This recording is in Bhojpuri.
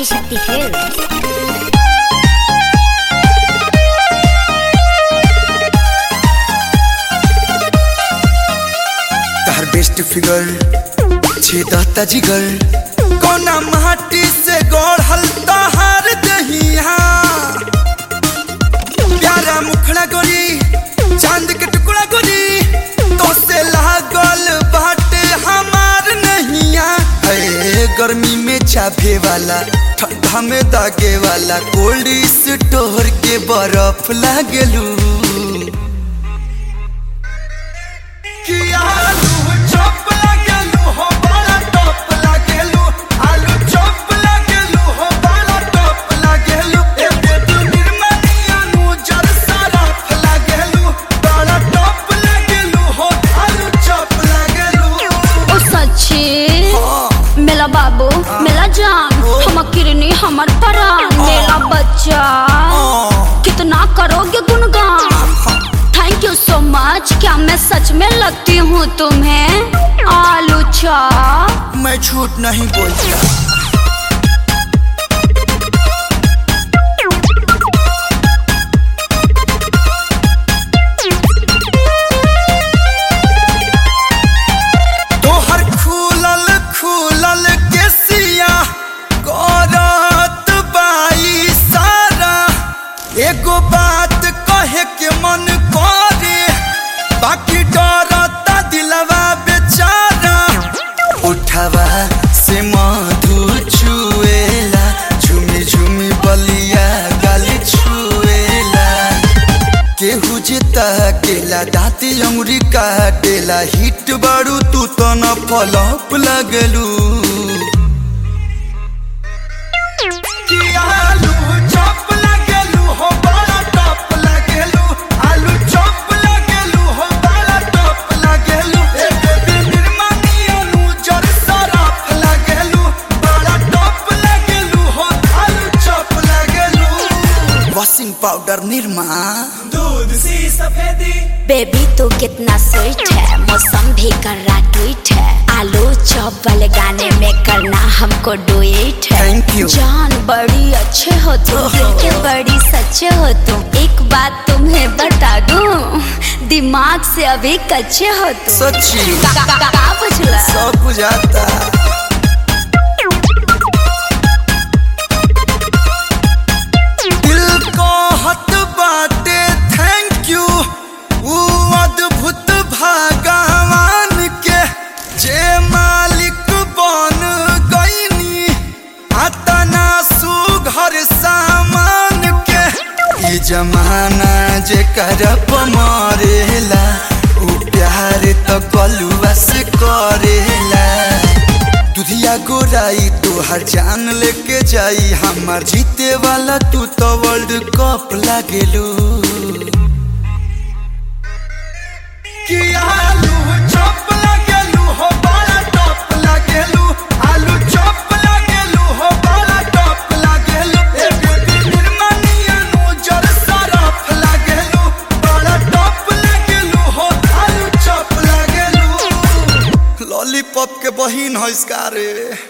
आदिशक्ति फिल्म्स। तार बेस्ट फिगर छेदता जिगर कोना माटी से गढ़ल तहार दहिया प्यारा मुखड़ा गोरी चांद के टुकड़ा गोरी तो से लागल बाटे हमार नहिया। गर्मी में चाभे वाला ठंडा में दागे वाला कोल्ड स्टोर के बर्फ लागलू बाबू मेला जान हम किरनी हमर परान मेरा बच्चा कितना करोगे गुणगान। Thank you so much. क्या मैं सच में लगती हूँ तुम्हें आलू चाप? मैं झूठ नहीं बोलता। एगो बात कहे के मन करे बाकी डरता दिलवा बेचारा उठावा से मधु चुएला झुमी झुमी बलिया गाली छुएला केहू जेता केला दाती अंगुरी काटेला हिट बारू तू तो न फलप लगलू वॉशिंग पाउडर निरमा दूध सी सफेदी। बेबी तू कितना स्वीट है मौसम भी कर रहा ट्वीट है आलू चॉप वाले गाने में करना हमको डुएट है। थैंक यू जान बड़ी अच्छे हो तुम दिल के बड़ी सच्चे हो तुम। एक बात तुम्हें बता दूं दिमाग से अभी कच्चे हो तुम। सच्ची का बुझला सब बुझाता। भगवान के जे मालिक बन गईनी अतना सुघर सामान के ई जमाना जे करप मरेला उ प्यार तो कलुआ से करेला। दुधिया गोराई तोहर जान लेके जाई हमार जीते वाला तू तो वर्ल्ड कप लागेलू आलू चॉप लागेलू हो बड़ा टॉप लागेलू आलू चॉप लागेलू हो बड़ा टॉप लागेलू निर्मानिया नु जर सरफ लागेलू बड़ा टॉप लागेलू हो आलू चॉप लागेलू लॉलीपॉप के बहिन है इसका रे।